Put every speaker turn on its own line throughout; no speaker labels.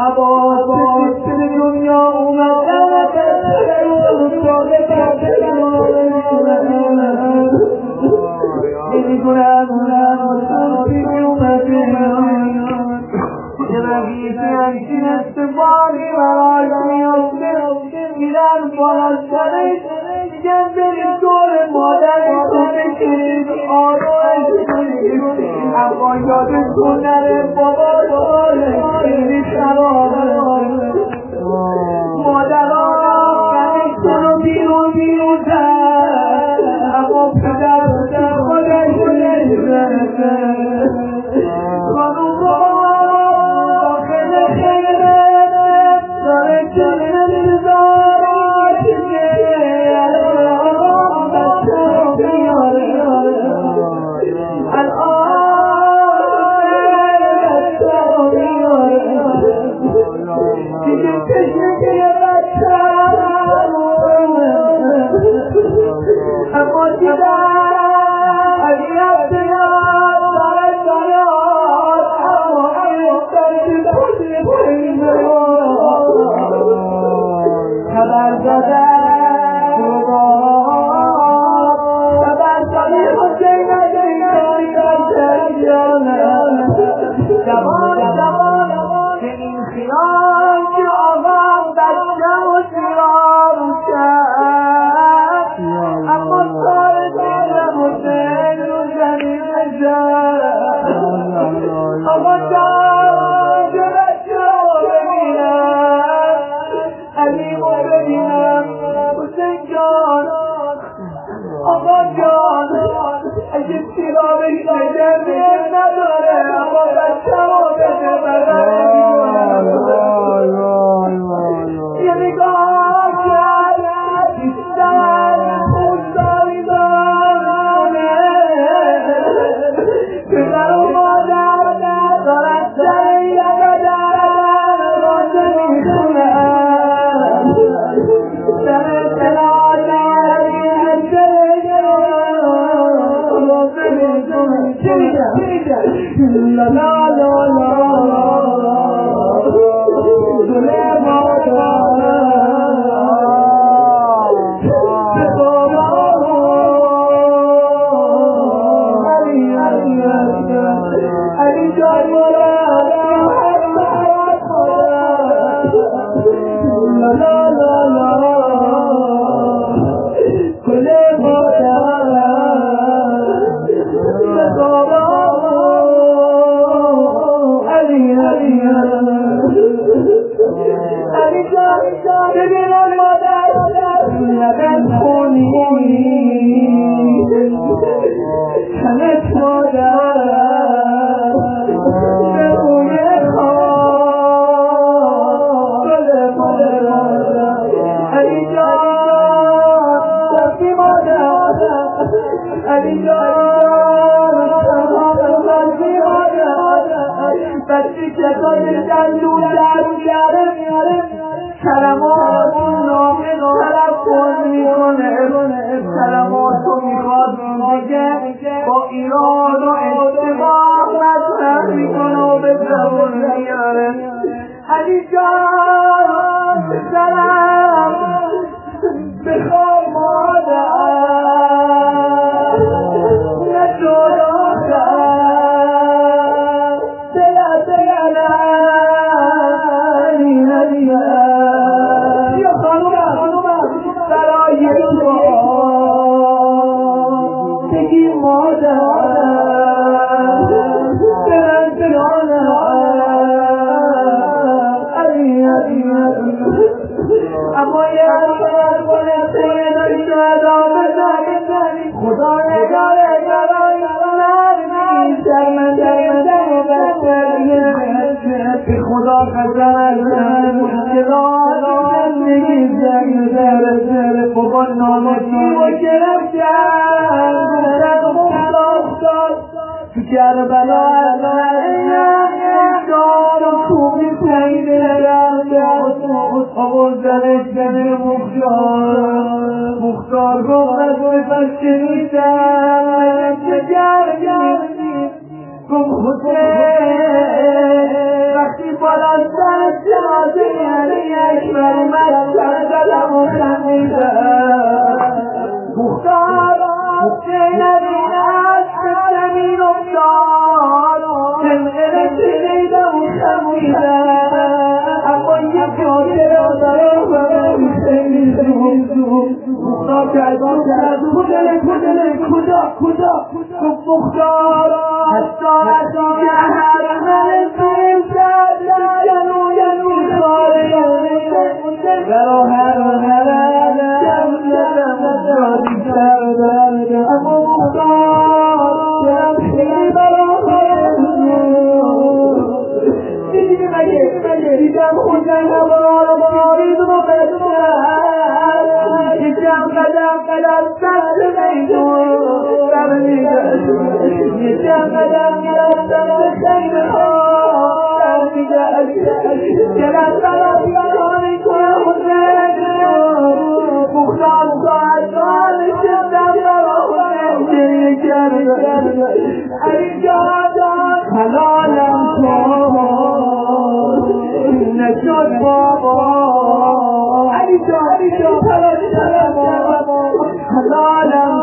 عباس به دنیا اومدن نمی‌کنم یه رقیقی همچین اتفاقی براش میفته میرن بالاترش میگن بریم دور مادرش رو بکشید آروش اما یادتون نره بابا داره خیلی خرابه مادران کنشتون رو بیرون زد اما پدر خودش نزده خانوم رو داخل خیره داره کنه میزارش که الان بچه رو بیاره الان بچه رو بیاره دیگه کشه که بچه اما دیدن اگرم بیاد دارد دارد اما ایستان که پایینه خبر دادن خبر دادن حسین عزیزانی جوان که این خیال که آقا بچه و شیران کرد اما سال دیدم حسین رو زمین نشد آقا جان که بچه رو ببینم علی رو ببینم حسین جان آقا جان اگه سیرا بهش نگردیم نداره اما بچه رو بده یه نگاه کرد بیشتر خوشداری داره پدر و مادر دارن سر یه قدر رازه میخونن سر سلاله رازه میخونن چه میگن؟ لا لا لا لا ببینم مادر لبن خونی کنت مادر به روی خواب مادر علی جان دستی مادر علی جان دستی مادر بچی کسای جلو در میاره کلماتو نامه طلب کن میکنه کلماتو میخواد دیگه با ایراد و اشتباه مطرح میکنه و به زبون میاره علی جان سلام بخواه مادر نجدا اما یه اصلا کنه سیدن شهدا بزنی خدا نگاره برای مرمی شرمنده به خدا قسم مشکلات زندگی زنده بابا نامتی و گرفتن خلاص داد تو کربلا جان و خوبی سیده آوردنش زمین مختار گفت از بفش شنیدم چه گردی گفت حسین وقتی بالا سرت اما یه جاده را دارم خیلی زود ناکرد کجا گفت مختار حتی از جهر من فرزد جنو خاره برا هر جمعی کردن اما مختار دلم خیلی برا دیدم خودم بارید و بسر یکم قدم سر میدون سر میگشت یکم قدم سر خیلی سر میگشت دلم برا بیانی کنم مختار ساعت شدم برا گریه کردم علی جان حلالم کن نشد بابا علی جان حلالم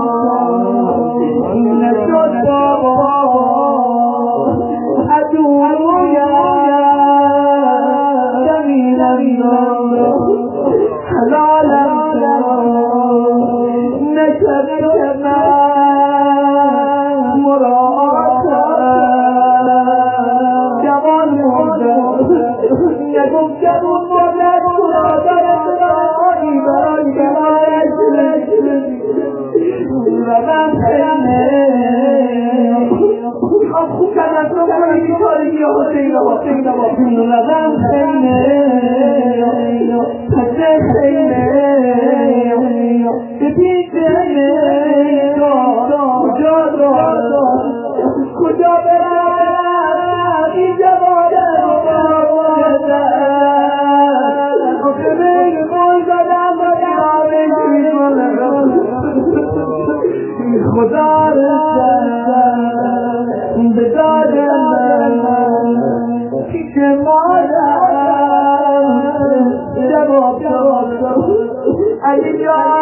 کن نشد بابا جمیلم حلالم کن نشد جبون مردد برای و من خیلی خوب کردن تو کنی تاریخی حسین و من خیلی پسه خیلی به پیش کجا برم این جواده خدا رسن به داد من پیش مادرم جواب علی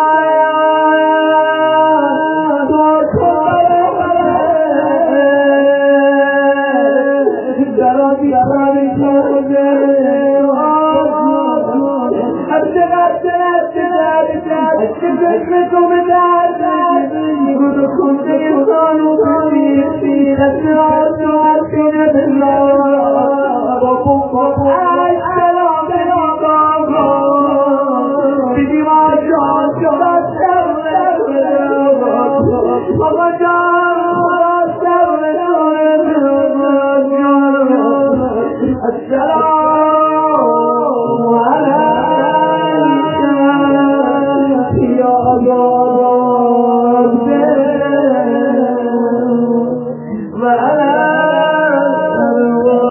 جان تو کنه درا بیاری شده هر چقدر تو به درد گود و خونده خانو کنی سیرت